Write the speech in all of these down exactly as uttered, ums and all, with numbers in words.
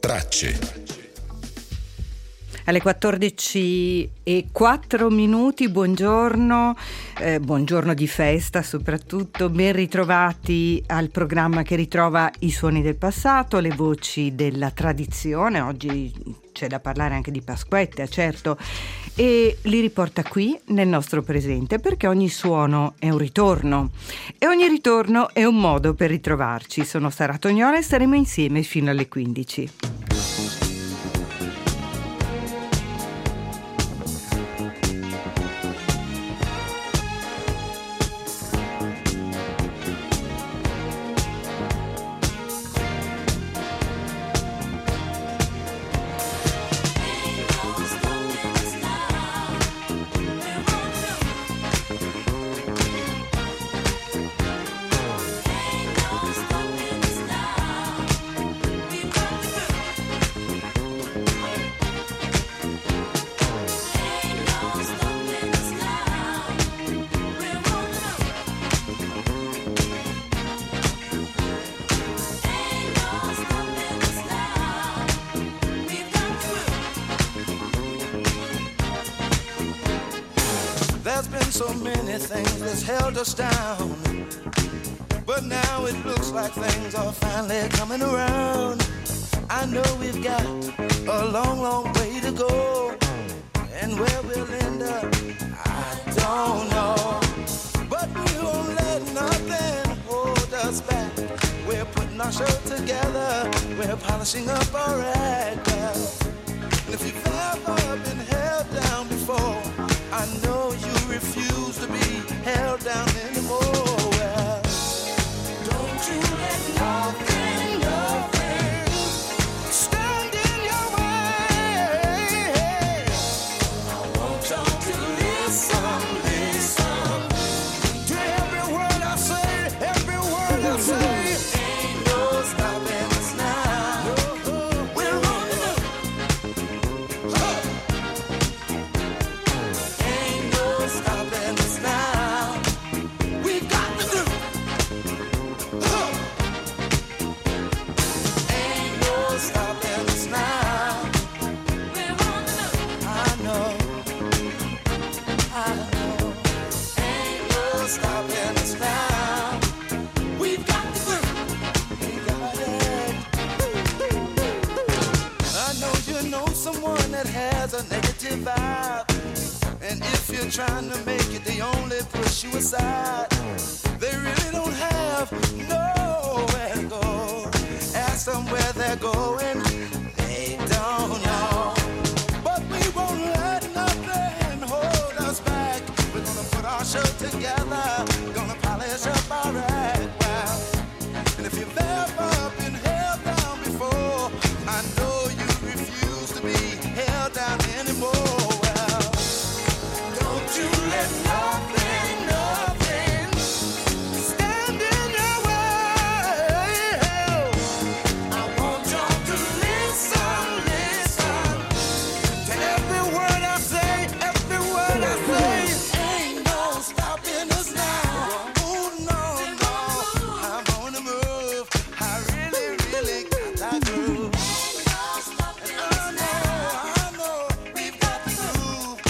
Tracce. Alle quattordici e quattro minuti, buongiorno, eh, buongiorno di festa soprattutto, ben ritrovati al programma che ritrova i suoni del passato, le voci della tradizione. Oggi c'è da parlare anche di Pasquetta, certo, e li riporta qui nel nostro presente, perché ogni suono è un ritorno e ogni ritorno è un modo per ritrovarci. Sono Sara Tognola e staremo insieme fino alle quindici. There's been so many things that's held us down, but now it looks like things are finally coming around. I know we've got a long, long way to go, and where we'll end up, I don't know. But we won't let nothing hold us back. We're putting our show together, we're polishing up our act well. And if you've ever been held down before, I know you refuse to be held down anymore. Well, don't you let nothing, nothing stand in your way. I want y'all to listen, listen to every word I say, every word I say. Ain't no stopping us now. We're on the stopping us now. We've got to do. Oh. Ain't no stopping us now. We're on the move. I know. I know. Ain't no stopping us now. We've got to do. We got it. I know you know someone that has a negative vibe. And if you're trying to make it, they only push you aside. They really don't have nowhere to go. Ask them where they're going, they don't know. But we won't let nothing hold us back. We're gonna put our show together, gonna polish up our act well. And if you've ever been held down before, I know you refuse to be held down anymore. You let nothing, nothing stand in your way. I want y'all to listen, listen to every word I say, every word I say. Ain't no stopping us now. Oh no, no, I'm on the move. I really, really got that groove. And I know, I know, we've got the groove.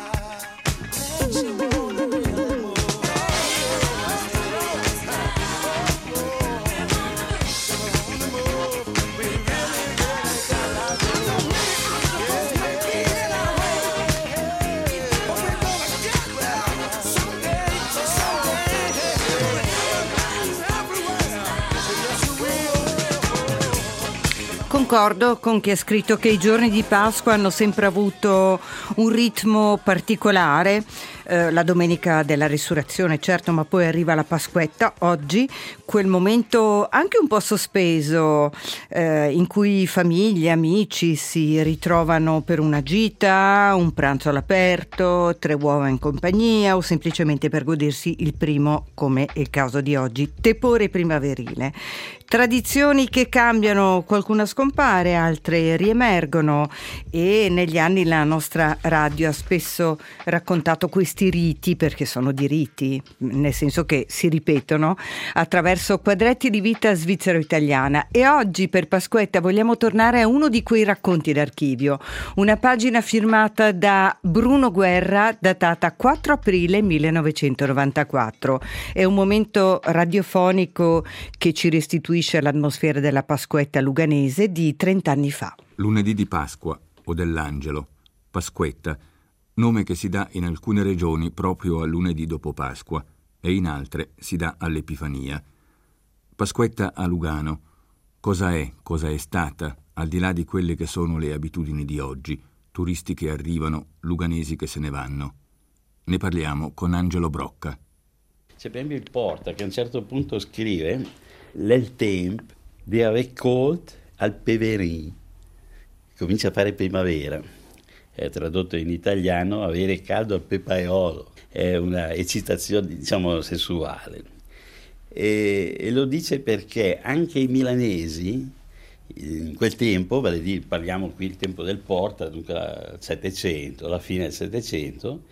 Concordo con chi ha scritto che i giorni di Pasqua hanno sempre avuto un ritmo particolare. Eh, la domenica della Resurrezione, certo, ma poi arriva la Pasquetta. Oggi quel momento anche un po' sospeso eh, in cui famiglie, amici si ritrovano per una gita, un pranzo all'aperto, tre uova in compagnia o semplicemente per godersi il primo, come è il caso di oggi, tepore primaverile. Tradizioni che cambiano, qualcuna scompare, altre riemergono, e negli anni la nostra radio ha spesso raccontato questi questi riti, perché sono di riti, nel senso che si ripetono, attraverso quadretti di vita svizzero-italiana. E oggi per Pasquetta vogliamo tornare a uno di quei racconti d'archivio, una pagina firmata da Bruno Guerra, datata quattro aprile millenovecentonovantaquattro. È un momento radiofonico che ci restituisce l'atmosfera della Pasquetta luganese di trent'anni fa. Lunedì di Pasqua o dell'Angelo, Pasquetta, nome che si dà in alcune regioni proprio al lunedì dopo Pasqua e in altre si dà all'Epifania. Pasquetta a Lugano, cosa è, cosa è stata, al di là di quelle che sono le abitudini di oggi, turisti che arrivano, luganesi che se ne vanno. Ne parliamo con Angelo Brocca. C'è proprio il Porta che a un certo punto scrive «L'el temp di avecolt al peverin». Comincia a fare primavera, è tradotto in italiano avere caldo al pepaiolo, è una eccitazione diciamo sessuale e, e lo dice perché anche i milanesi in quel tempo, vale a dire, parliamo qui il tempo del Porta, dunque al Settecento, alla fine del Settecento,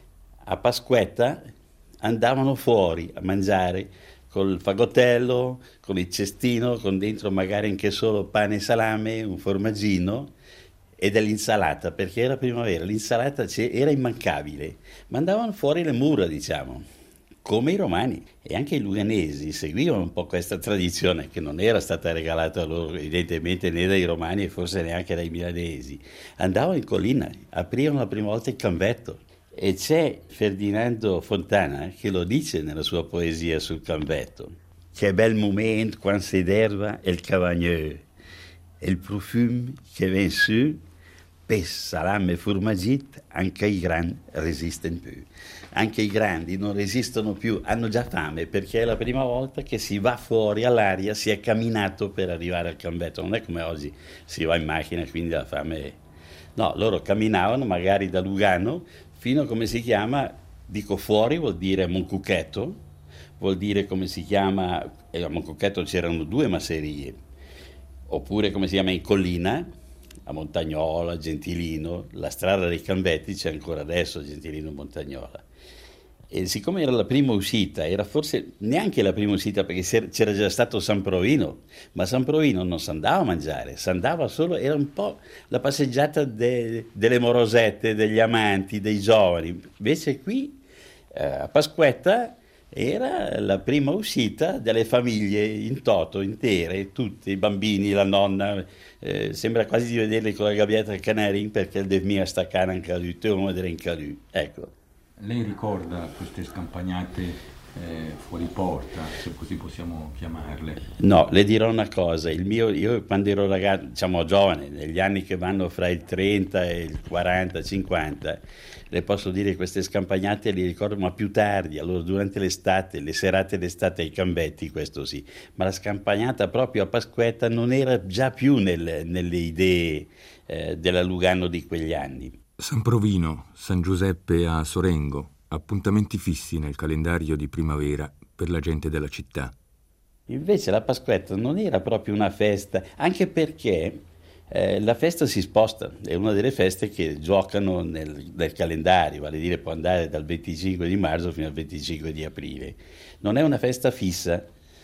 a Pasquetta andavano fuori a mangiare col fagottello, con il cestino, con dentro magari anche solo pane e salame, un formaggino e dell'insalata, perché era primavera, l'insalata era immancabile, ma andavano fuori le mura, diciamo, come i romani. E anche i luganesi seguivano un po' questa tradizione che non era stata regalata loro evidentemente né dai romani e forse neanche dai milanesi. Andavano in collina, aprivano la prima volta il canvetto. E c'è Ferdinando Fontana che lo dice nella sua poesia sul canvetto. Che bel moment quand c'est d'herbe et le cavagneux, et le profume che vient su, pes, salame e formagit, anche i grandi resistono più. Anche i grandi non resistono più, hanno già fame, perché è la prima volta che si va fuori all'aria, si è camminato per arrivare al canvetto. Non è come oggi si va in macchina, quindi la fame è... No, loro camminavano magari da Lugano fino a come si chiama, dico fuori vuol dire Moncucchetto, vuol dire come si chiama, e a Moncucchetto c'erano due masserie, oppure come si chiama in collina, a Montagnola, Gentilino, la strada dei Canvetti c'è ancora adesso, Gentilino Montagnola. E siccome era la prima uscita, era forse neanche la prima uscita perché c'era già stato San Provino, ma San Provino non si andava a mangiare, si andava solo, era un po' la passeggiata de, delle morosette, degli amanti, dei giovani. Invece qui eh, a Pasquetta era la prima uscita delle famiglie in toto, intere, tutti, i bambini, la nonna, eh, sembra quasi di vederli con la gabbietta al canarin perché il devia staccare anche a lui, un vedere in calù, ecco. Lei ricorda queste scampagnate eh, fuori porta, se così possiamo chiamarle? No, le dirò una cosa, il mio, io quando ero ragazzo, diciamo giovane, negli anni che vanno fra il trenta e il quaranta, cinquanta, le posso dire che queste scampagnate le ricordo, ma più tardi, allora durante l'estate, le serate d'estate ai Canvetti, questo sì, ma la scampagnata proprio a Pasquetta non era già più nel, nelle idee eh, della Lugano di quegli anni. San Provino, San Giuseppe a Sorengo, appuntamenti fissi nel calendario di primavera per la gente della città. Invece la Pasquetta non era proprio una festa, anche perché eh, la festa si sposta, è una delle feste che giocano nel, nel calendario, vale a dire può andare dal venticinque di marzo fino al venticinque di aprile. Non è una festa fissa.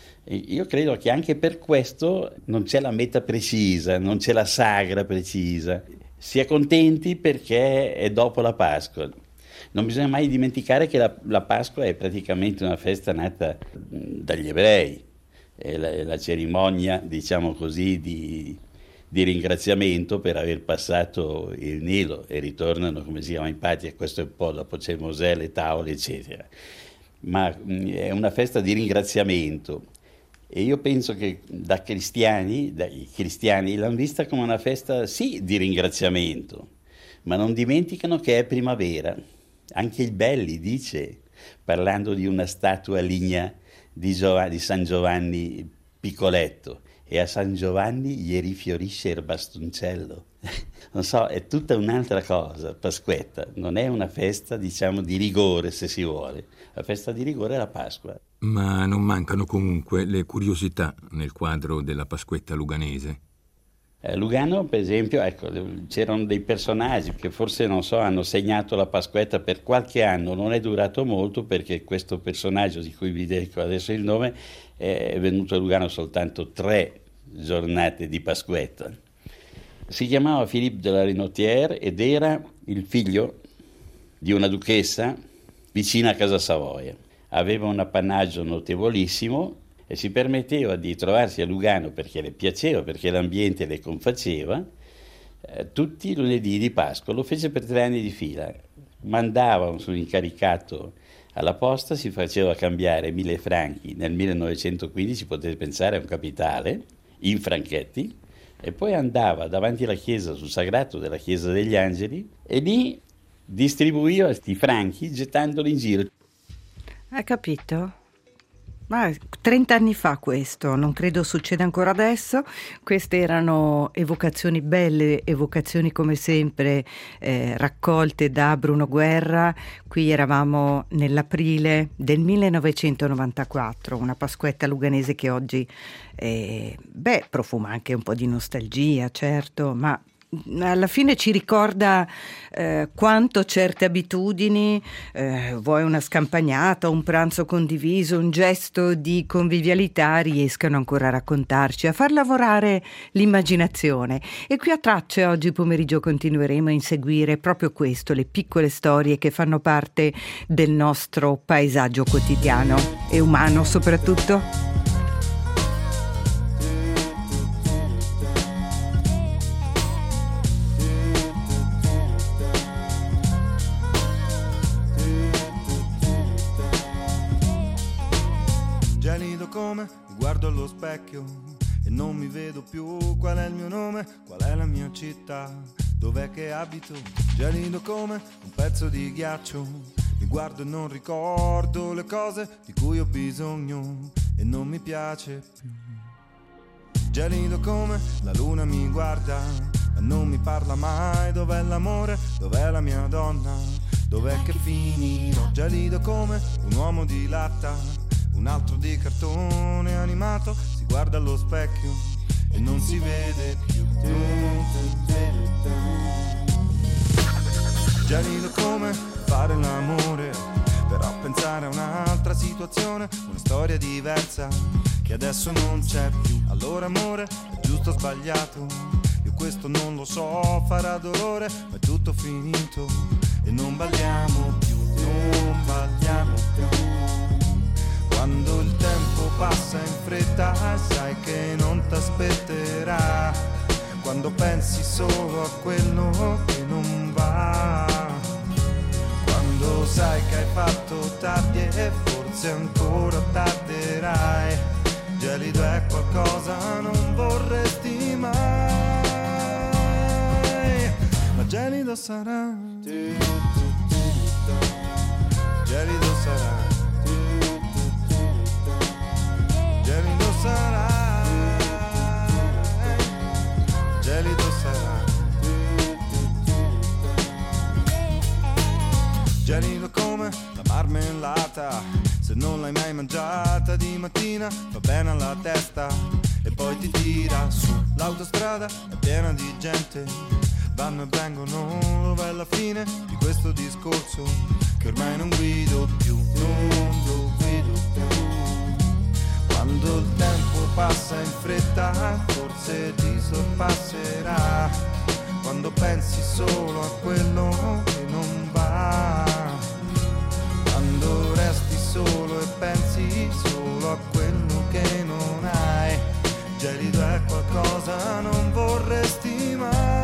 Io credo che anche per questo non c'è la meta precisa, non c'è la sagra precisa. Si è contenti perché è dopo la Pasqua. Non bisogna mai dimenticare che la, la Pasqua è praticamente una festa nata dagli ebrei. È la, è la cerimonia, diciamo così, di, di ringraziamento per aver passato il Nilo e ritornano, come si chiama, in patria. Questo è un po', dopo c'è Mosè, le tavole, eccetera. Ma è una festa di ringraziamento. E io penso che da cristiani, dai cristiani l'hanno vista come una festa, sì, di ringraziamento, ma non dimenticano che è primavera. Anche il Belli dice, parlando di una statua lignea di, Giov- di San Giovanni Piccoletto, e a San Giovanni gli rifiorisce il bastoncello. Non so, è tutta un'altra cosa, Pasquetta. Non è una festa, diciamo, di rigore, se si vuole. La festa di rigore è la Pasqua. Ma non mancano comunque le curiosità nel quadro della Pasquetta luganese. Eh, Lugano, per esempio, ecco, c'erano dei personaggi che forse, non so, hanno segnato la Pasquetta per qualche anno, non è durato molto perché questo personaggio di cui vi dico adesso il nome è venuto a Lugano soltanto tre giornate di Pasquetta. Si chiamava Philippe de la Renotière ed era il figlio di una duchessa vicina a Casa Savoia. Aveva un appannaggio notevolissimo e si permetteva di trovarsi a Lugano perché le piaceva, perché l'ambiente le confaceva, eh, tutti i lunedì di Pasqua. Lo fece per tre anni di fila. Mandava un suo incaricato alla posta, si faceva cambiare mille franchi nel millenovecentoquindici, potete pensare a un capitale, in franchetti, e poi andava davanti alla chiesa, sul sagrato della Chiesa degli Angeli, e lì distribuiva questi franchi gettandoli in giro. Hai capito? Ma trenta anni fa questo, non credo succeda ancora adesso. Queste erano evocazioni belle, evocazioni come sempre eh, raccolte da Bruno Guerra. Qui eravamo nell'aprile del millenovecentonovantaquattro, una Pasquetta luganese che oggi eh, beh, profuma anche un po' di nostalgia, certo, ma alla fine ci ricorda eh, quanto certe abitudini, eh, vuoi una scampagnata, un pranzo condiviso, un gesto di convivialità riescano ancora a raccontarci, a far lavorare l'immaginazione. E qui a Tracce oggi pomeriggio continueremo a inseguire proprio questo, le piccole storie che fanno parte del nostro paesaggio quotidiano e umano soprattutto. Come mi guardo allo specchio e non mi vedo più. Qual è il mio nome? Qual è la mia città? Dov'è che abito? Gelido come un pezzo di ghiaccio. Mi guardo e non ricordo le cose di cui ho bisogno e non mi piace più. Gelido come la luna mi guarda ma non mi parla mai. Dov'è l'amore? Dov'è la mia donna? Dov'è che finirò? Gelido come un uomo di latta, un altro di cartone animato, si guarda allo specchio e non si vede più. Gelido come fare l'amore, però pensare a un'altra situazione, una storia diversa che adesso non c'è più. Allora amore, è giusto o sbagliato? Io questo non lo so, farà dolore, ma è tutto finito e non balliamo più, non balliamo più. Quando il tempo passa in fretta sai che non t'aspetterà, quando pensi solo a quello che non va, quando sai che hai fatto tardi e forse ancora tarderai. Gelido è qualcosa non vorresti mai, ma gelido sarà, gelido sarà, gelido sarà, gelido sarà, gelido come la marmellata, se non l'hai mai mangiata di mattina va bene alla testa e poi ti tira su. L'autostrada è piena di gente, vanno e vengono, dov'è la fine di questo discorso che ormai non guido più, non lo guido più. Quando il tempo passa in fretta forse ti sorpasserà, quando pensi solo a quello che non va, quando resti solo e pensi solo a quello che non hai. Gelido è qualcosa non vorresti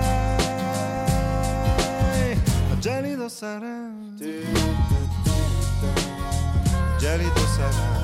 mai, ma gelido sarà, gelido sarà.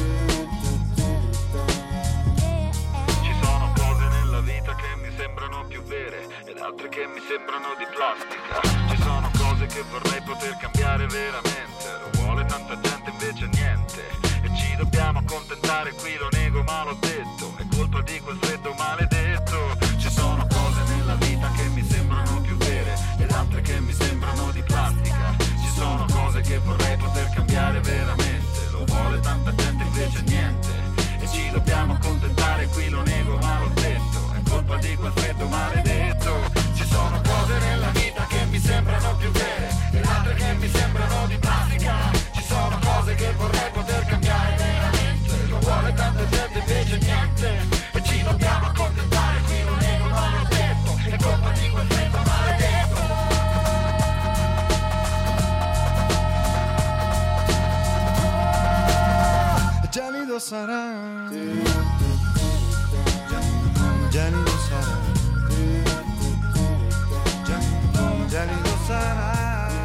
Sembrano più vere ed altre che mi sembrano di plastica. Ci sono cose che vorrei poter cambiare veramente, lo vuole tanta gente invece niente, e ci dobbiamo accontentare, qui lo nego ma l'ho detto, è colpa di quel freddo maledetto. Ci sono cose nella vita che mi sembrano più vere ed altre che mi sembrano di plastica. Ci sono cose che vorrei poter cambiare veramente, lo vuole tanta gente invece niente, e ci dobbiamo accontentare, qui lo nego ma l'ho detto, colpa di quel freddo sarà, gelido sarà, gelido sarà.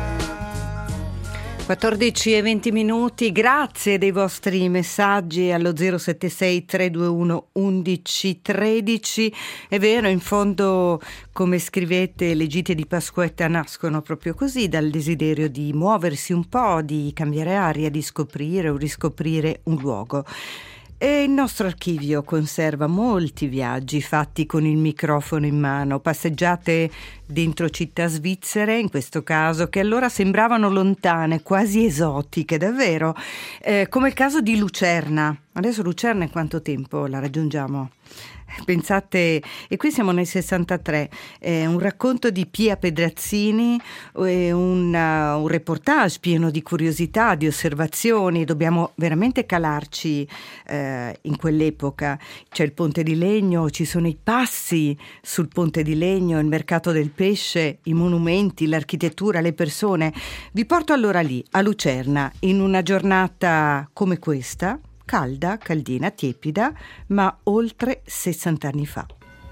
quattordici e venti minuti, grazie dei vostri messaggi allo zero sette sei tre due uno undici tredici. È vero, in fondo, come scrivete, le gite di Pasquetta nascono proprio così, dal desiderio di muoversi un po', di cambiare aria, di scoprire o riscoprire un luogo. E il nostro archivio conserva molti viaggi fatti con il microfono in mano, passeggiate dentro città svizzere, in questo caso, che allora sembravano lontane, quasi esotiche, davvero, eh, come il caso di Lucerna. Adesso Lucerna in quanto tempo la raggiungiamo? Pensate, e qui siamo nel sessantatré, è un racconto di Pia Pedrazzini, è un, uh, un reportage pieno di curiosità, di osservazioni. Dobbiamo veramente calarci eh, in quell'epoca. C'è il Ponte di Legno, ci sono i passi sul Ponte di Legno, il mercato del pesce, i monumenti, l'architettura, le persone. Vi porto allora lì, a Lucerna, in una giornata come questa, calda, caldina, tiepida, ma oltre sessanta anni fa.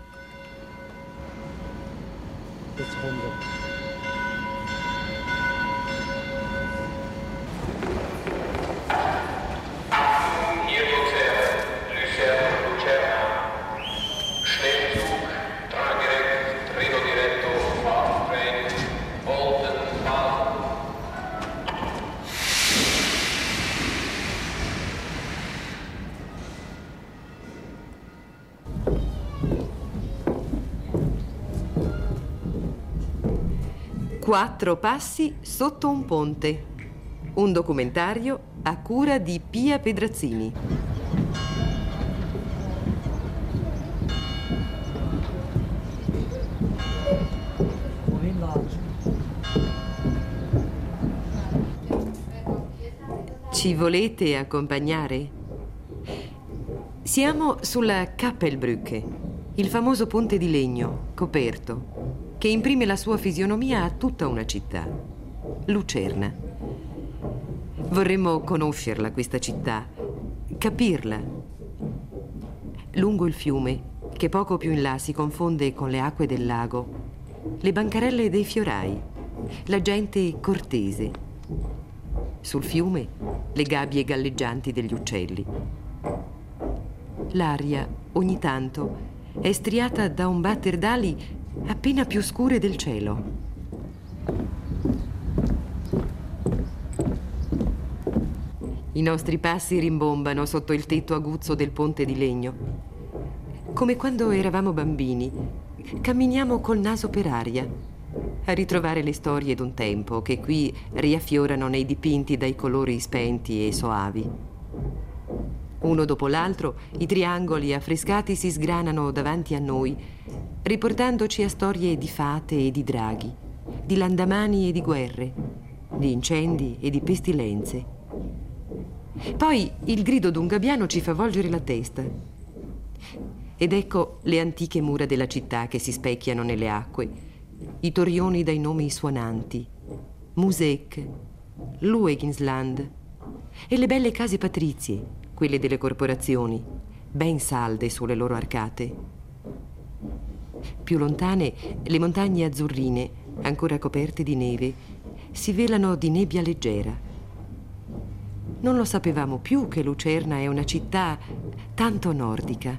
Quattro passi sotto un ponte. Un documentario a cura di Pia Pedrazzini. Ci volete accompagnare? Siamo sulla Kappelbrücke, il famoso ponte di legno coperto che imprime la sua fisionomia a tutta una città, Lucerna. Vorremmo conoscerla, questa città, capirla. Lungo il fiume, che poco più in là si confonde con le acque del lago, le bancarelle dei fiorai, la gente cortese. Sul fiume, le gabbie galleggianti degli uccelli. L'aria, ogni tanto, è striata da un batter d'ali appena più scure del cielo. I nostri passi rimbombano sotto il tetto aguzzo del ponte di legno. Come quando eravamo bambini, camminiamo col naso per aria, a ritrovare le storie d'un tempo che qui riaffiorano nei dipinti dai colori spenti e soavi. Uno dopo l'altro, i triangoli affrescati si sgranano davanti a noi, riportandoci a storie di fate e di draghi, di landamani e di guerre, di incendi e di pestilenze. Poi il grido d'un gabbiano ci fa volgere la testa. Ed ecco le antiche mura della città che si specchiano nelle acque, i torrioni dai nomi suonanti, Museek, Lueginsland, e le belle case patrizie, quelle delle corporazioni, ben salde sulle loro arcate. Più lontane, le montagne azzurrine, ancora coperte di neve, si velano di nebbia leggera. Non lo sapevamo più che Lucerna è una città tanto nordica.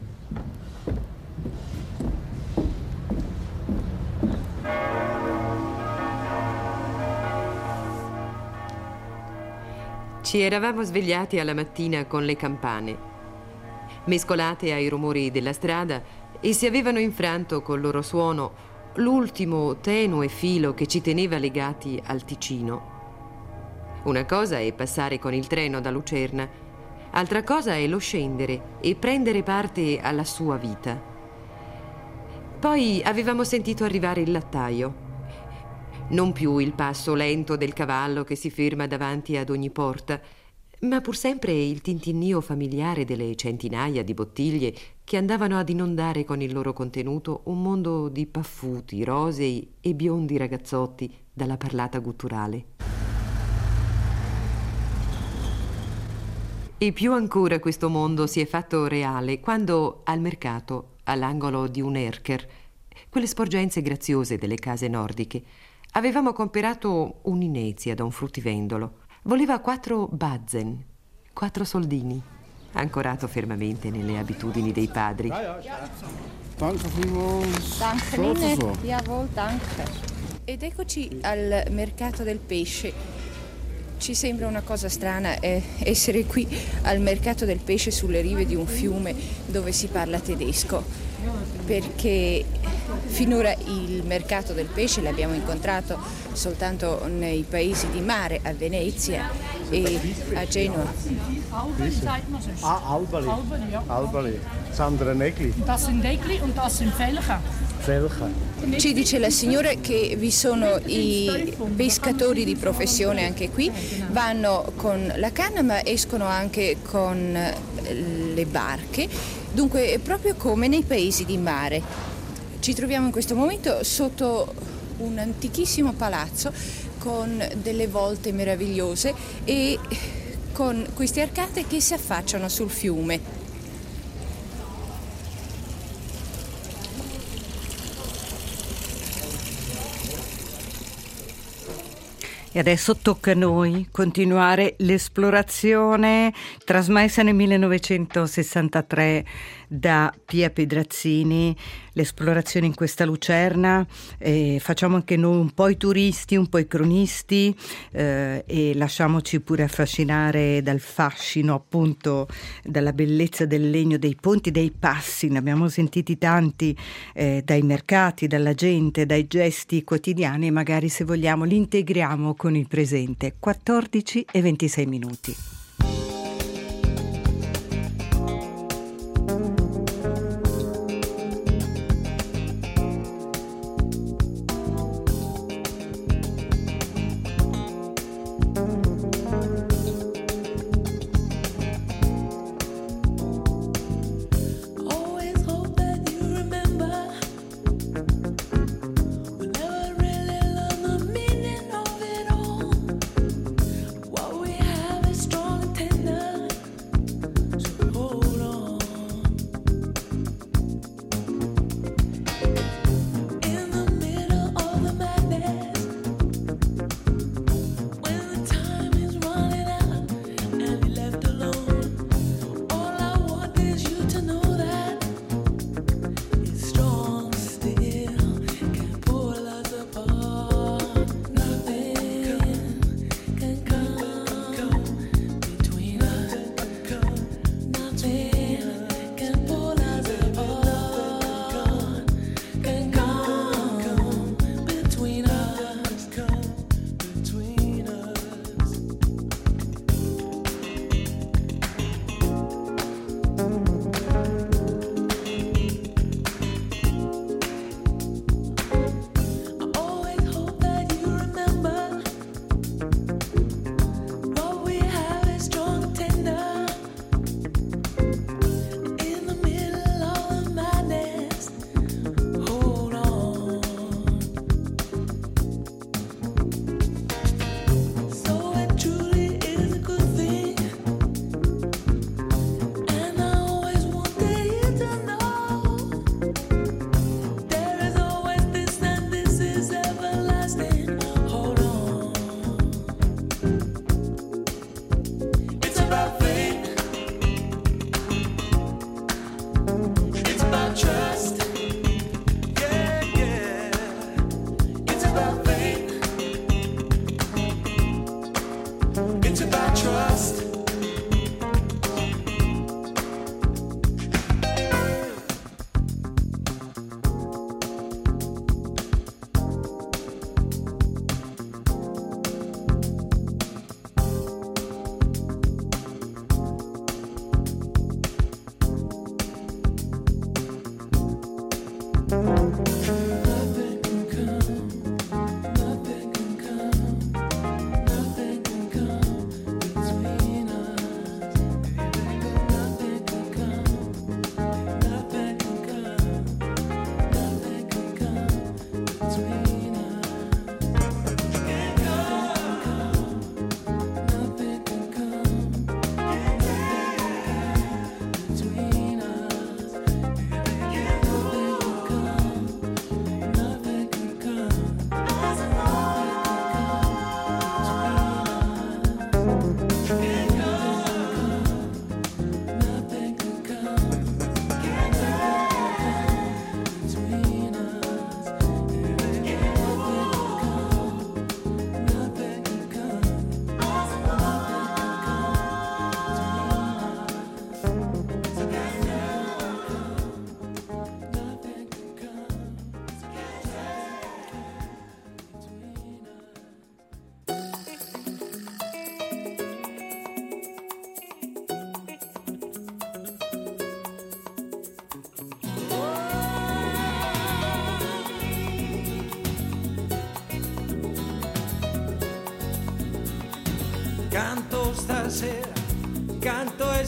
Ci eravamo svegliati alla mattina con le campane, mescolate ai rumori della strada, e si avevano infranto col loro suono l'ultimo tenue filo che ci teneva legati al Ticino. Una cosa è passare con il treno da Lucerna, altra cosa è lo scendere e prendere parte alla sua vita. Poi avevamo sentito arrivare il lattaio. Non più il passo lento del cavallo che si ferma davanti ad ogni porta, ma pur sempre il tintinnio familiare delle centinaia di bottiglie che andavano ad inondare con il loro contenuto un mondo di paffuti, rosei e biondi ragazzotti dalla parlata gutturale. E più ancora questo mondo si è fatto reale quando al mercato, all'angolo di un erker, quelle sporgenze graziose delle case nordiche, avevamo comperato un'inezia da un fruttivendolo. Voleva quattro bazen, quattro soldini, ancorato fermamente nelle abitudini dei padri. Danke vielmals. Danke Ihnen. Jawohl, danke. Ed eccoci al mercato del pesce. Ci sembra una cosa strana eh, essere qui al mercato del pesce sulle rive di un fiume dove si parla tedesco, perché finora il mercato del pesce l'abbiamo incontrato soltanto nei paesi di mare, a Venezia e a Genova. Ah, Albali. Albali. Das andere Negli. Das sind Negli und das sind Felcher. Felcher. Ci dice la signora che vi sono i pescatori di professione anche qui, vanno con la canna ma escono anche con le barche, dunque proprio come nei paesi di mare. Ci troviamo in questo momento sotto un antichissimo palazzo con delle volte meravigliose e con queste arcate che si affacciano sul fiume. E adesso tocca a noi continuare l'esplorazione trasmessa nel millenovecentosessantatré da Pia Pedrazzini, l'esplorazione in questa lucerna. Eh, facciamo anche noi un po' i turisti, un po' i cronisti eh, e lasciamoci pure affascinare dal fascino, appunto, dalla bellezza del legno, dei ponti, dei passi. Ne abbiamo sentiti tanti eh, dai mercati, dalla gente, dai gesti quotidiani e magari, se vogliamo, li integriamo con il presente. quattordici e ventisei minuti. Strong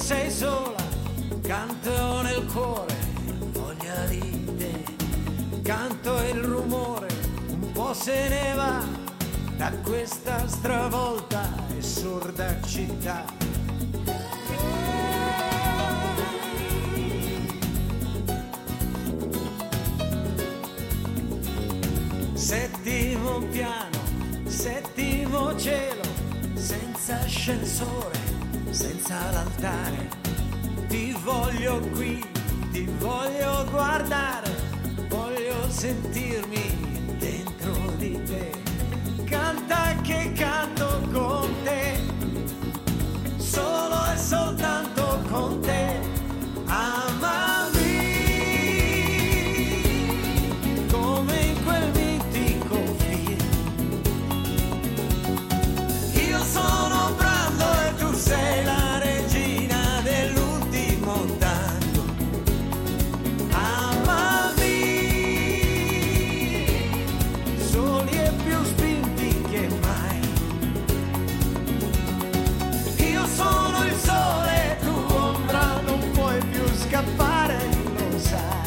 sei sola, canto nel cuore, voglia di te, canto e il rumore un po' se ne va da questa stravolta e sorda città. Settimo piano, settimo cielo, senza ascensore, senza l'altare. Ti voglio qui, ti voglio guardare, voglio sentirmi dentro di te. Canta che canto con te, solo e soltanto con te. Amami come in quel mitico film. Io sono Brando e tu sei la regina dell'ultimo tango. Amami soli e più spinti che mai. Io sono il sole, tu ombra, non puoi più scappare, lo sai.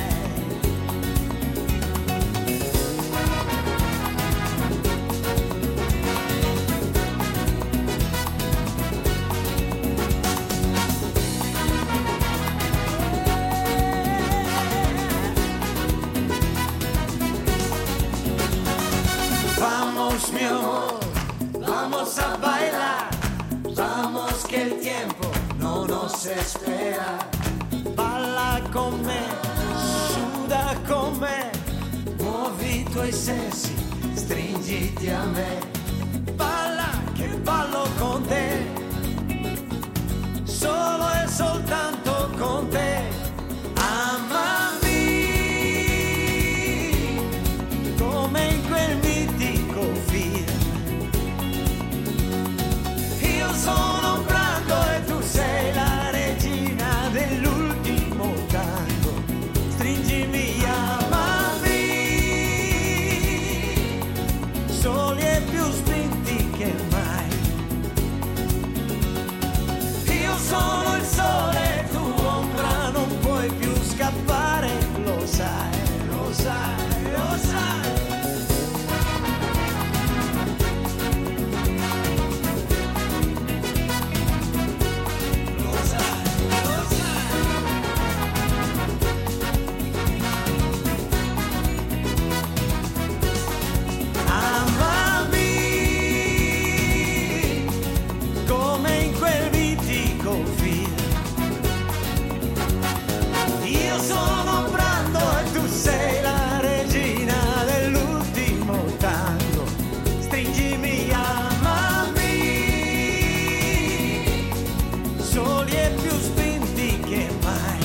Vamos mi amor, vamos a bailar, vamos que el tiempo no nos espera. Balla con me, suda con me, muovi i tuoi sensi, stringiti a me. Balla che ballo con te, solo e soltanto con te. Amami come in quel mitico film. Io sono Brando e tu sei la regina dell'ultimo tango. Stringimi, amami, soli e più spinti che mai. Io sono il sole, tu ombra, non puoi più scappare, lo sai, lo sai, lo sai. Come in quel mitico film. Io sono Brando e tu sei la regina dell'ultimo tango. Stringimi, amami, soli e più spinti che mai.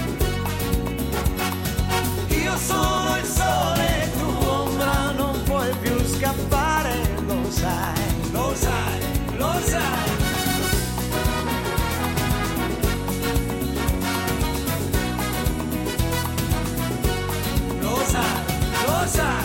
Io sono il sole, tu ombra, non puoi più scappare, lo sai, lo sai, lo sai. Lo sai, lo sai.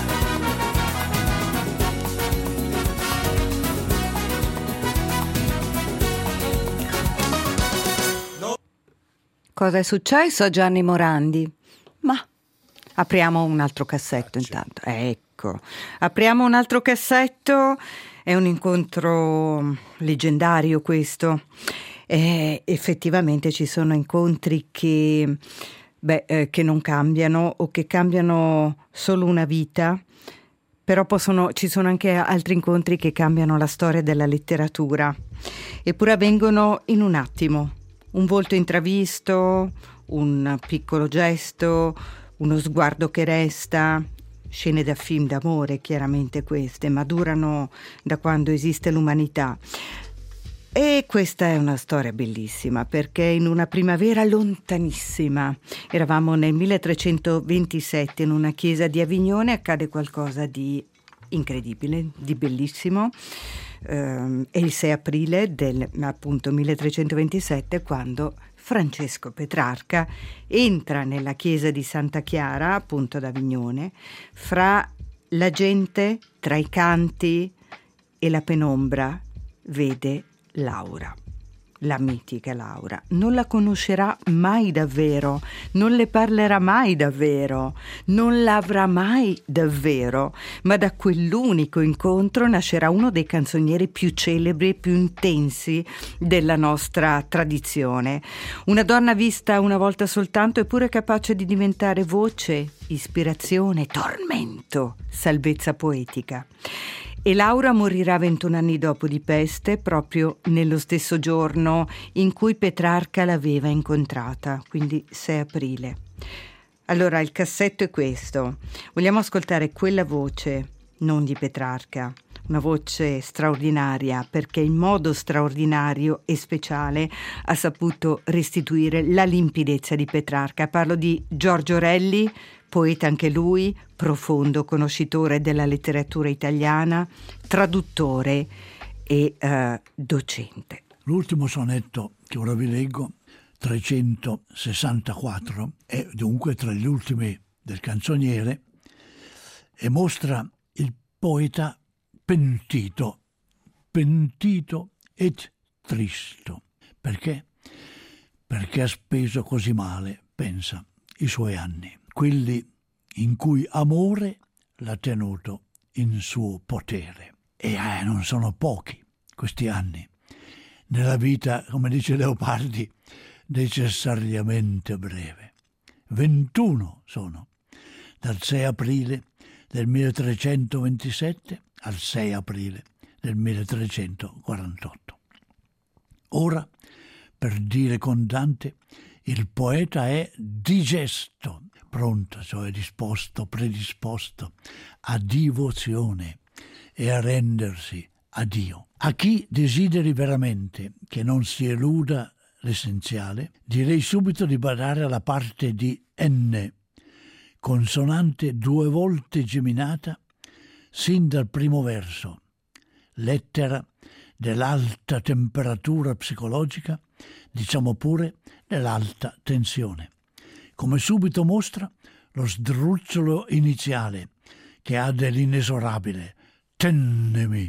Cosa è successo a Gianni Morandi? Ma apriamo un altro cassetto intanto. Ecco, apriamo un altro cassetto. È un incontro leggendario questo. E effettivamente ci sono incontri che, beh, eh, che non cambiano o che cambiano solo una vita, però possono, ci sono anche altri incontri che cambiano la storia della letteratura, eppure avvengono in un attimo. Un volto intravisto, un piccolo gesto, uno sguardo che resta, scene da film d'amore chiaramente queste, ma durano da quando esiste l'umanità. E questa è una storia bellissima, perché in una primavera lontanissima, eravamo nel milletrecentoventisette in una chiesa di Avignone, accade qualcosa di incredibile, di bellissimo. Eh, è il sei aprile del appunto milletrecentoventisette, quando Francesco Petrarca entra nella chiesa di Santa Chiara, appunto ad Avignone, fra la gente, tra i canti e la penombra, vede Laura. la mitica Laura. Non la conoscerà mai davvero, non le parlerà mai davvero, non l'avrà mai davvero, ma da quell'unico incontro nascerà uno dei canzonieri più celebri e più intensi della nostra tradizione. Una donna vista una volta soltanto, eppure capace di diventare voce, ispirazione, tormento, salvezza poetica. E Laura morirà ventuno anni dopo di peste, proprio nello stesso giorno in cui Petrarca l'aveva incontrata, quindi sei aprile. Allora, il cassetto è questo. Vogliamo ascoltare quella voce, non di Petrarca, una voce straordinaria, perché in modo straordinario e speciale ha saputo restituire la limpidezza di Petrarca. Parlo di Giorgio Relli, poeta anche lui, profondo conoscitore della letteratura italiana, traduttore e eh, docente. L'ultimo sonetto che ora vi leggo, trecentosessantaquattro, è dunque tra gli ultimi del canzoniere e mostra il poeta pentito, pentito et tristo. Perché? Perché ha speso così male, pensa, i suoi anni, quelli in cui amore l'ha tenuto in suo potere. E eh, non sono pochi questi anni. Nella vita, come dice Leopardi, necessariamente breve. ventuno sono, dal sei aprile del milletrecentoventisette al sei aprile del milletrecentoquarantotto. Ora, per dire con Dante, il poeta è digesto, pronto, cioè disposto, predisposto a divozione e a rendersi a Dio. A chi desideri veramente che non si eluda l'essenziale, direi subito di badare alla parte di N, consonante due volte geminata sin dal primo verso, lettera dell'alta temperatura psicologica, diciamo pure dell'alta tensione, come subito mostra lo sdrucciolo iniziale che ha dell'inesorabile tennemi,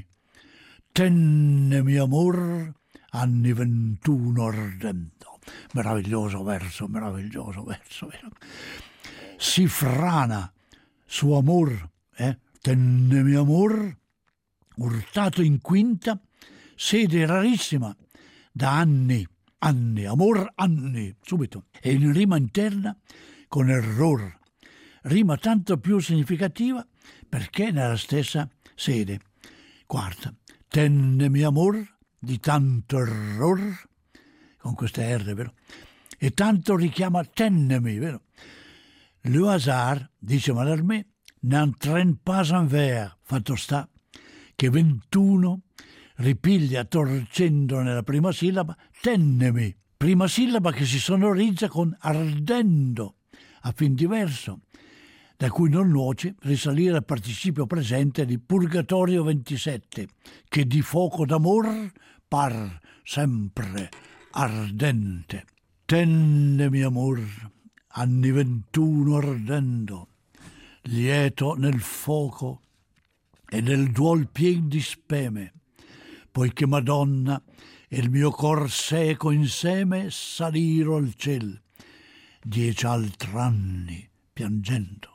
tennemi amor, anni ventuno ardendo. Meraviglioso verso, meraviglioso verso. Vero? Si frana su amor, eh? Tennemi amor, urtato in quinta, sede rarissima, da anni, anni, amor, anni, subito. E in rima interna con error, rima tanto più significativa perché nella stessa sede. Quarta, tennemi amor, di tanto error, con queste R, vero? E tanto richiama tennemi, vero? Le hasard, dice Mallarmé, n'entraîne pas un vers, fatto sta che ventuno ripiglia torcendo nella prima sillaba tennemi, prima sillaba che si sonorizza con ardendo, a fin di verso, da cui non nuoce risalire al participio presente di Purgatorio ventisette, che di fuoco d'amor par sempre ardente. Tennemi amor, anni ventuno ardendo, lieto nel fuoco e nel duol pien di speme, poiché Madonna e il mio cor seco insieme saliro al ciel, dieci altr'anni piangendo.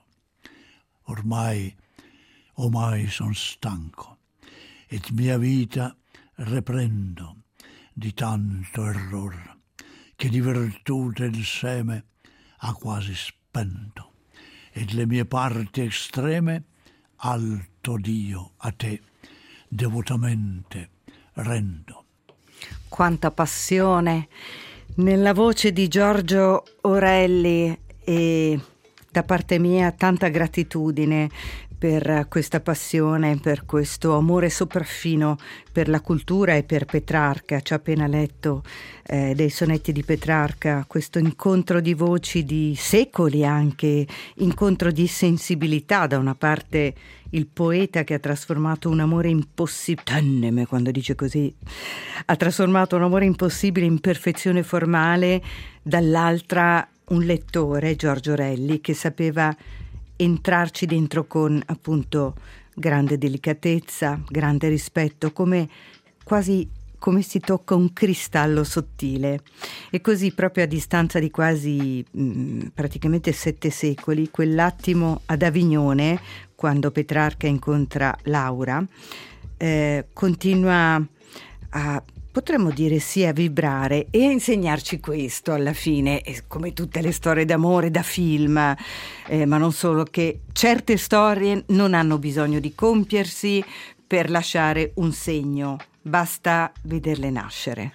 Ormai, ormai son stanco, et mia vita reprendo di tanto error, che di virtute il seme ha quasi spento, et le mie parti estreme alto Dio a te devotamente rendo. Quanta passione nella voce di Giorgio Orelli, e da parte mia tanta gratitudine per questa passione, per questo amore sopraffino per la cultura e per Petrarca. Ci ha appena letto eh, dei sonetti di Petrarca, questo incontro di voci di secoli, anche incontro di sensibilità. Da una parte il poeta che ha trasformato un amore impossibile, tenneme quando dice così, ha trasformato un amore impossibile in perfezione formale, dall'altra un lettore, Giorgio Relli, che sapeva entrarci dentro con appunto grande delicatezza, grande rispetto, come quasi come si tocca un cristallo sottile. E così, proprio a distanza di quasi mh, praticamente sette secoli, quell'attimo ad Avignone, quando Petrarca incontra Laura, eh, continua a, potremmo dire sì, a vibrare e a insegnarci questo alla fine, come tutte le storie d'amore da film, eh, ma non solo, che certe storie non hanno bisogno di compiersi per lasciare un segno, basta vederle nascere.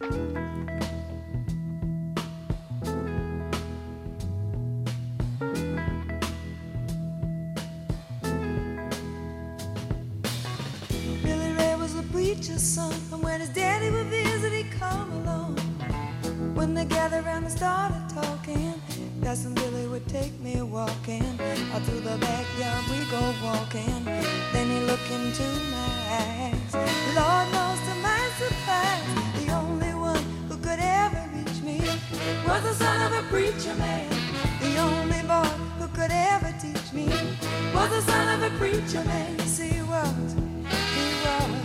Preacher's son, and when his daddy would visit, he'd come along. When they gathered around and started talking, Cousin Billy would take me walking. Out through the backyard we go walking. Then he looked into my eyes. Lord knows to my surprise, the only one who could ever reach me was the son of a preacher man. The only boy who could ever teach me was the son of a preacher man. Yes, he was, he was.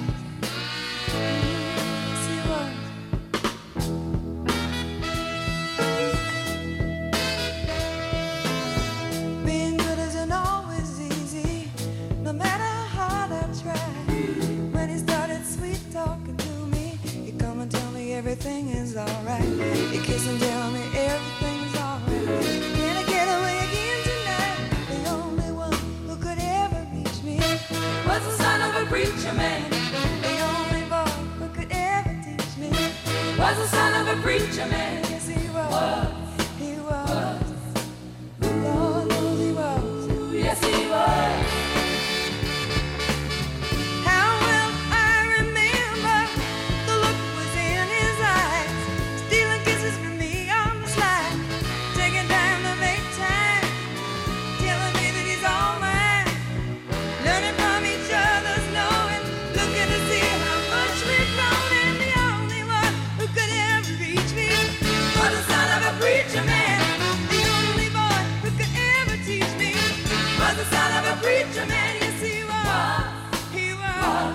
Being good isn't always easy, no matter how hard I try. When he started sweet talking to me, he'd come and tell me everything is alright. He'd kiss and tell me everything's alright. Can I get away again tonight? The only one who could ever reach me was the son of a preacher man. Was the son of a preacher man. Yes, he was. was. He was. was. Lord knows he was. Yes, he was. How well I remember the look was in his eyes, stealing kisses from me on the slide, taking time to make time, telling me that he's all mine, learning from each other's knowing, looking to see how much we've grown. And the only one who could ever reach me was the son of a preacher man. The only boy who could ever teach me was the son of a preacher man. Yes, he was. He was.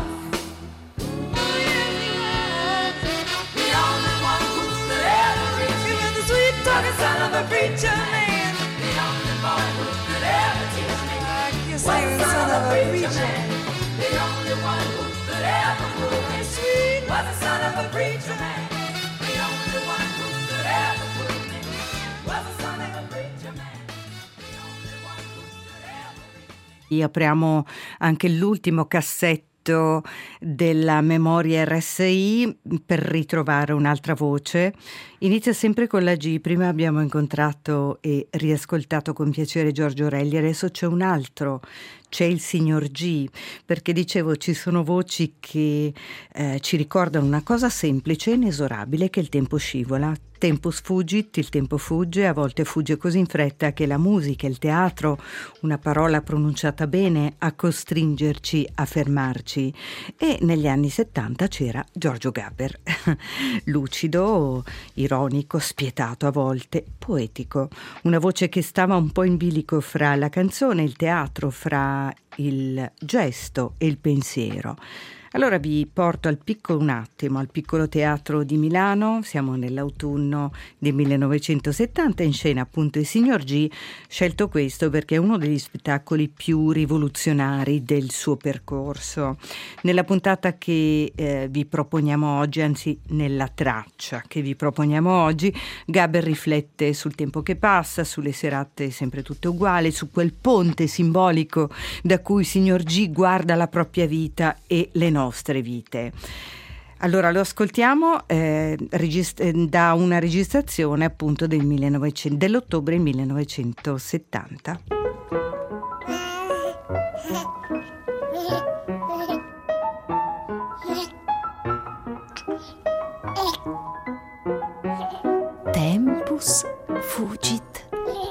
Oh, yes, he was. The only one who could ever reach me was the sweet talking son of a preacher man. The only boy who could ever teach me was the son of a preacher man. The only one who could ever prove me sweet was the son of a preacher man. The only one who could ever prove me was the son of a preacher man. The only one who could ever reach me. Apriamo anche l'ultimo cassetto della memoria R S I per ritrovare un'altra voce. Inizia sempre con la G. Prima abbiamo incontrato e riascoltato con piacere Giorgio Orelli, adesso c'è un altro, c'è il signor G, perché dicevo ci sono voci che eh, ci ricordano una cosa semplice e inesorabile, che il tempo scivola. Tempus fugit, il tempo fugge, a volte fugge così in fretta che la musica, il teatro, una parola pronunciata bene, a costringerci a fermarci. E negli anni settanta c'era Giorgio Gaber, lucido, ironico, spietato a volte, poetico, una voce che stava un po' in bilico fra la canzone e il teatro, fra il gesto e il pensiero. Allora vi porto al piccolo un attimo al Piccolo Teatro di Milano. Siamo nell'autunno del millenovecentosettanta, in scena appunto il signor G. Scelto questo perché è uno degli spettacoli più rivoluzionari del suo percorso. Nella puntata che eh, vi proponiamo oggi, anzi nella traccia che vi proponiamo oggi, Gaber riflette sul tempo che passa, sulle serate sempre tutte uguali, su quel ponte simbolico da cui il signor G guarda la propria vita e le nostre vite. Allora lo ascoltiamo eh, regist- da una registrazione appunto del millenovecento, dell'ottobre millenovecentosettanta. Tempus fugit.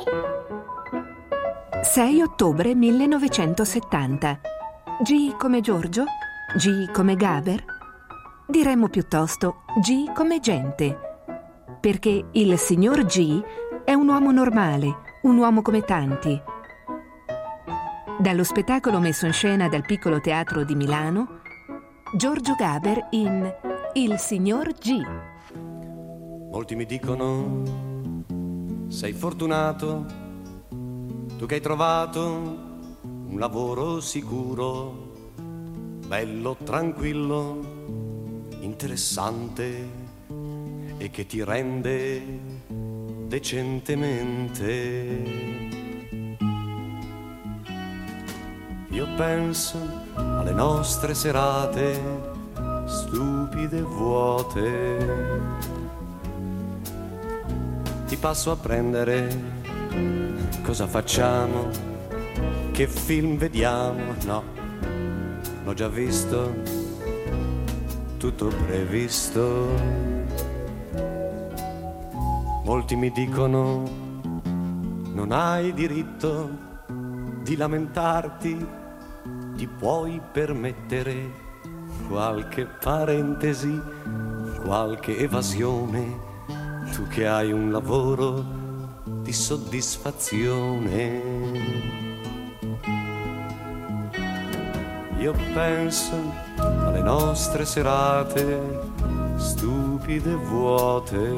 sei ottobre millenovecentosettanta. G come Giorgio? G come Gaber? Diremmo piuttosto G come gente, perché il signor G è un uomo normale, un uomo come tanti. Dallo spettacolo messo in scena dal Piccolo Teatro di Milano, Giorgio Gaber in Il signor G. Molti mi dicono, sei fortunato, tu che hai trovato un lavoro sicuro, bello, tranquillo, interessante e che ti rende decentemente. Io penso alle nostre serate stupide e vuote. Ti passo a prendere, cosa facciamo? Che film vediamo? No, l'ho già visto, tutto previsto. Molti mi dicono, non hai diritto di lamentarti, ti puoi permettere qualche parentesi, qualche evasione, tu che hai un lavoro di soddisfazione. Io penso alle nostre serate stupide e vuote.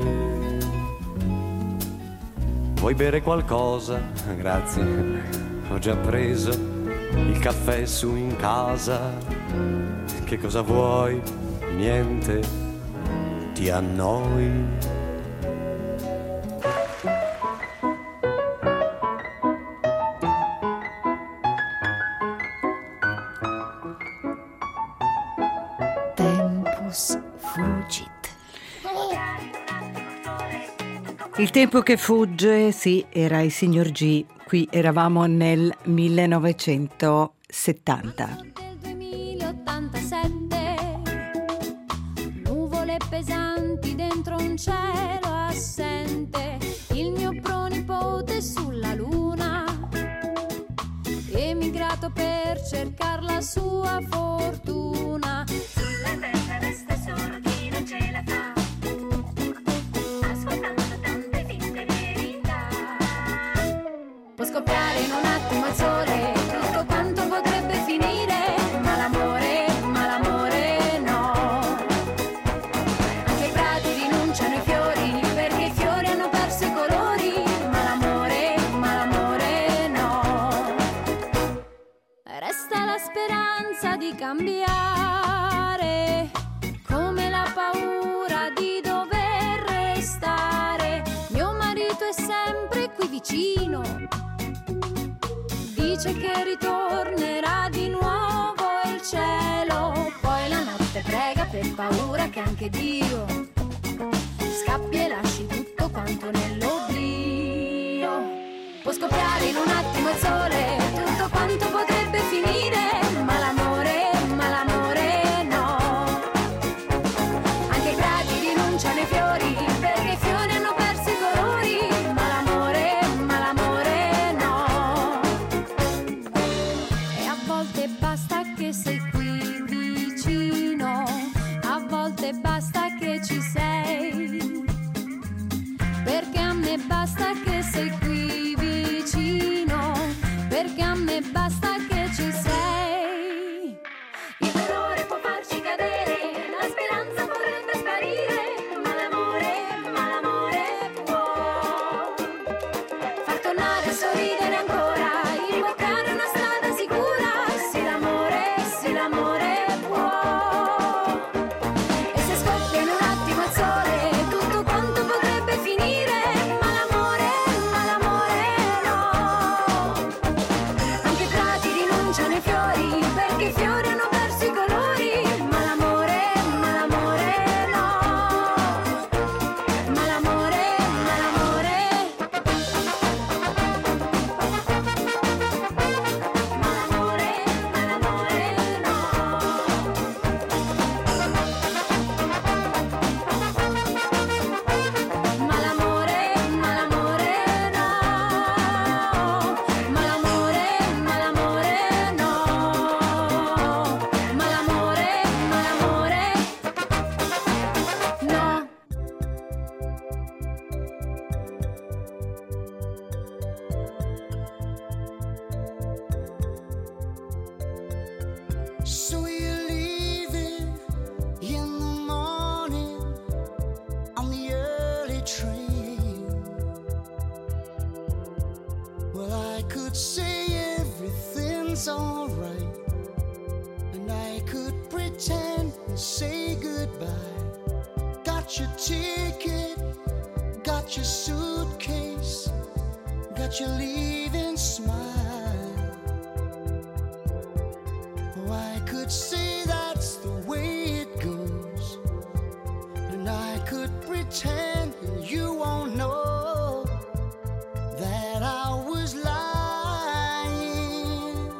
Vuoi bere qualcosa? Grazie, ho già preso il caffè su in casa. Che cosa vuoi? Niente, ti annoi. Tempus fugit. Il tempo che fugge, sì, era il signor G. Qui eravamo nel millenovecentosettanta. duemilaottantasette, nuvole pesanti dentro un cielo assente, il mio pronipote sulla luna, emigrato per cercare la sua fortuna. Sulla terra resta sordina, ce la fa, ascoltando tante finte verità. Può scoppiare in un attimo il sole, tutto quanto potrebbe finire, ma l'amore, ma l'amore no. Anche i prati rinunciano ai fiori, perché i fiori hanno perso i colori, ma l'amore, ma l'amore no. Resta la speranza di cambiare, come la paura di dover restare. Mio marito è sempre qui vicino, dice che ritornerà di nuovo il cielo, poi la notte prega per paura che anche Dio scappi e lasci tutto quanto nell'oblio. Può scoppiare in un attimo il sole, tutto quanto potrebbe finire, ma l'amore, ma l'amore no. Anche i prati rinunciano ai fiori, perché i fiori hanno perso i colori, ma l'amore, ma l'amore no. E a volte basta che sei qui vicino, a volte basta che ci sei, perché a me basta che sei qui vicino, perché a me basta che ci sei. Il dolore può farci cadere, la speranza potrebbe sparire, ma l'amore, ma l'amore può far tornare a sorridere ancora, imboccare una strada sicura. Sì l'amore, sì l'amore può. E se scoppia in un attimo il sole, tutto quanto potrebbe finire, ma l'amore, ma l'amore no. Anche i prati rinunciano ai fiori, perché i fiori hanno perso i colori, ma l'amore, ma l'amore no. Ma l'amore, ma l'amore, ma l'amore, ma l'amore no. Ma l'amore, ma l'amore no. Ma l'amore, ma l'amore no. Ma l'amore, ma l'amore no. So you're leaving in the morning. could say everything's alright, and I could pretend and say goodbye. Got your ticket, got your suitcase, got your leaving smile. Oh, I could say that's the way it goes, and I could pretend and you won't know that I was lying.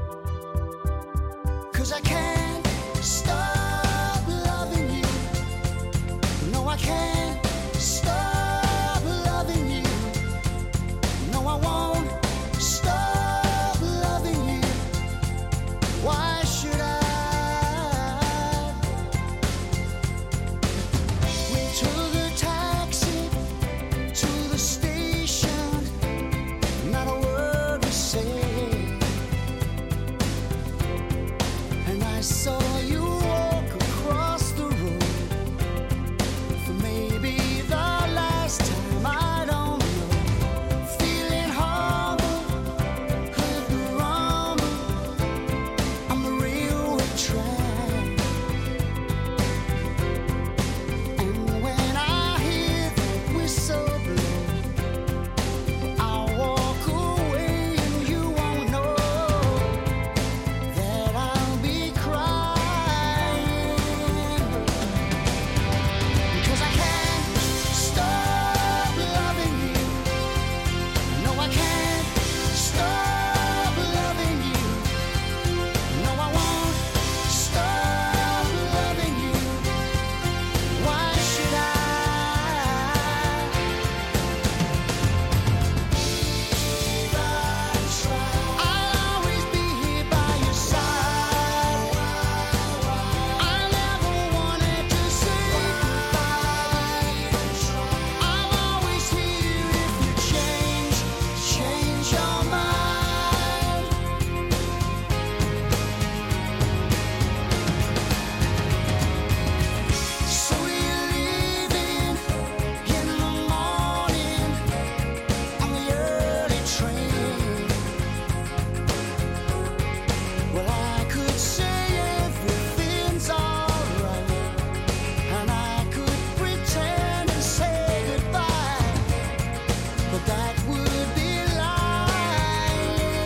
'Cause I can't stop loving you. No, I can't stop loving you. No, I won't stop loving you. Why should I? We took a taxi to the station, not a word was said, and I saw you walk across the road for maybe the last time, I don't know. Feeling humble, heard the rumble on the railway track, and when I hear the whistle blow, I'll walk away and you won't know that I'll be crying. 'Cause I can't stop loving you. No, I can't stop loving you. No, I won't stop loving you. Why should I? I'll always be here by your side. I never wanted to say goodbye. I'm always here if you change, change your mind. So you're leaving in the morning on the early train. Well, I could say everything's alright, and I could pretend and say goodbye, but that would be lying.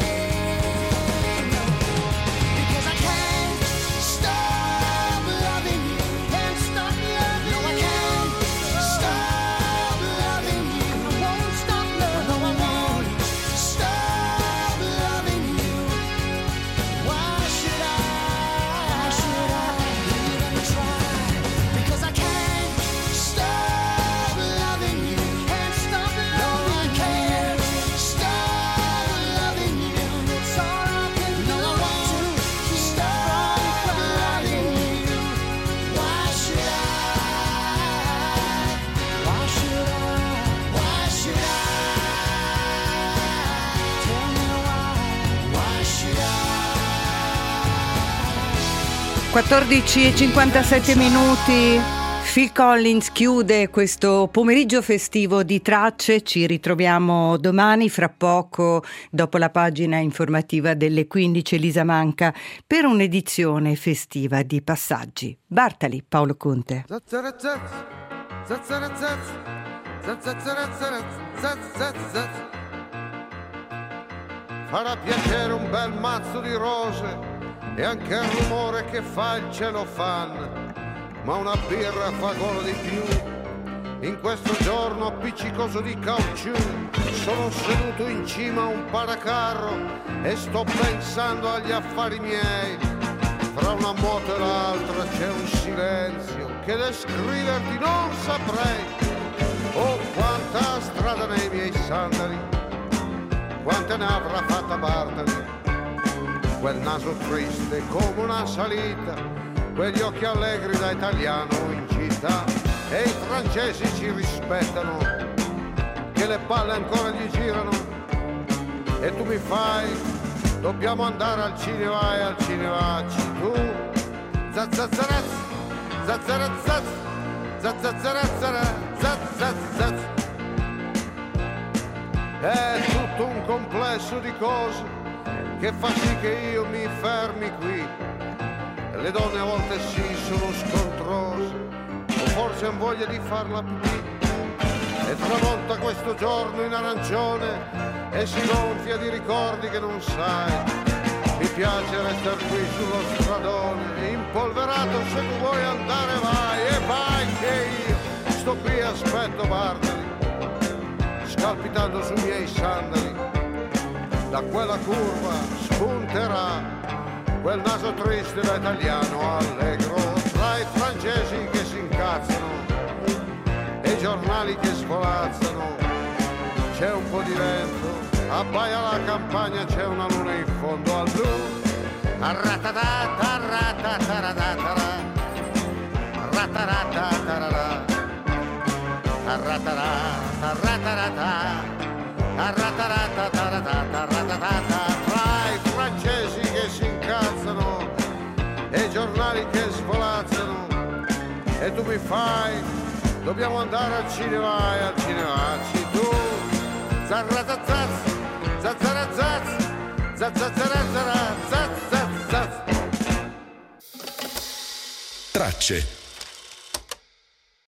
Because I can't stop loving you, can't stop loving you. No, I can't stop loving you. I won't stop loving you. No, I won't stop loving you. Why should I? Why should I even try? Because I can't stop loving you. Can't stop loving you. No, I can't stop loving you. It's all I can do. No, I won't stop loving you. Why should I? Why should I? Why should I? Tell me why. Why should I? quattordici e cinquantasette minuti. Phil Collins chiude questo pomeriggio festivo di tracce. Ci ritroviamo domani, fra poco, dopo la pagina informativa delle quindici, Elisa Manca, per un'edizione festiva di Passaggi. Bartali, Paolo Conte. Zazzarazaz, zazzarazaz, zazzarazaz, zazzarazaz. Farà piacere un bel mazzo di rose e anche il rumore che fa il celofan, ma una birra fa gola di più. In questo giorno appiccicoso di caucciù sono seduto in cima a un paracarro e sto pensando agli affari miei. Fra una moto e l'altra c'è un silenzio che descriverti non saprei. Oh, quanta strada nei miei sandali, quante ne avrà fatta Bartali. Quel naso triste come una salita, quegli occhi allegri da italiano in città. E i francesi ci rispettano, che le palle ancora gli girano. E tu mi fai, dobbiamo andare al cinema e al cinevacci. Tu, zazzazaraz, zazzarazaz, zazzazarazara, zazzazaz. È tutto un complesso di cose che fa sì che io mi fermi qui. E le donne a volte sì sono scontrose, o forse hanno voglia di farla pipì. E tramonta questo giorno in arancione e si gonfia di ricordi che non sai. Mi piace restare qui sullo stradone, impolverato, se tu vuoi andare vai. E vai che io sto qui e aspetto Bartali, scalpitando sui miei sandali. Da quella curva spunterà quel naso triste da italiano allegro, tra i francesi che si incazzano e i giornali che svolazzano. C'è un po' di vento, abbaia la campagna, c'è una luna in fondo al blu. Arratatata, ratataratara, rataratarara, arratarata, ratarata, arratarata, ratatata. Tra i francesi che si incazzano e i giornali che svolazzano. E tu mi fai, dobbiamo andare al cinema, e al cinema ci tu. Zarratazaz, zazzarazaz, zazzazarazara, zaz, zaz, zaz. Tracce.